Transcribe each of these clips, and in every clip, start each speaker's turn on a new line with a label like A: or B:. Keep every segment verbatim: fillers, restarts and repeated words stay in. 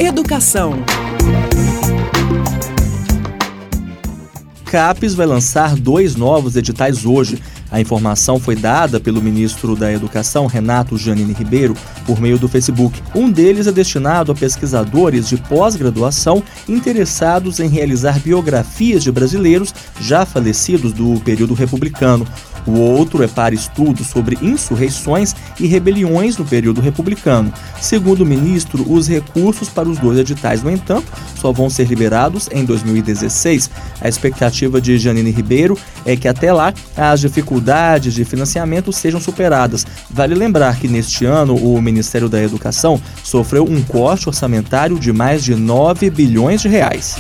A: Educação.
B: CAPES vai lançar dois novos editais hoje. A informação foi dada pelo ministro da Educação, Renato Janine Ribeiro, por meio do Facebook. Um deles é destinado a pesquisadores de pós-graduação interessados em realizar biografias de brasileiros já falecidos do período republicano. O outro é para estudos sobre insurreições e rebeliões no período republicano. Segundo o ministro, os recursos para os dois editais, no entanto, só vão ser liberados em dois mil e dezesseis. A expectativa de Janine Ribeiro é que até lá as dificuldades de financiamento sejam superadas. Vale lembrar que neste ano o Ministério da Educação sofreu um corte orçamentário de mais de nove bilhões de reais.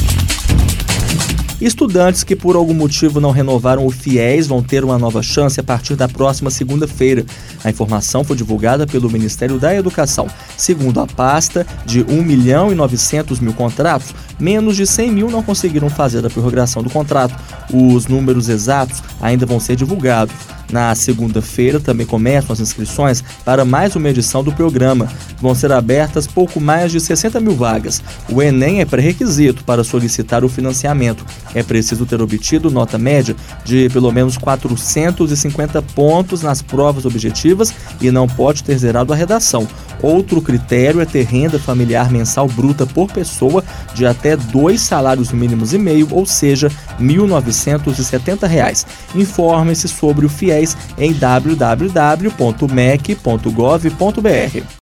B: Estudantes que por algum motivo não renovaram o FIES vão ter uma nova chance a partir da próxima segunda-feira. A informação foi divulgada pelo Ministério da Educação. Segundo a pasta, de um milhão e novecentos mil contratos, menos de cem mil não conseguiram fazer a prorrogação do contrato. Os números exatos ainda vão ser divulgados. Na segunda-feira também começam as inscrições para mais uma edição do programa. Vão ser abertas pouco mais de sessenta mil vagas. O Enem é pré-requisito para solicitar o financiamento. É preciso ter obtido nota média de pelo menos quatrocentos e cinquenta pontos nas provas objetivas e não pode ter zerado a redação. Outro critério é ter renda familiar mensal bruta por pessoa de até dois salários mínimos e meio, ou seja, mil novecentos e setenta reais. Informe-se sobre o FIES em w w w ponto m e c ponto gov ponto b r.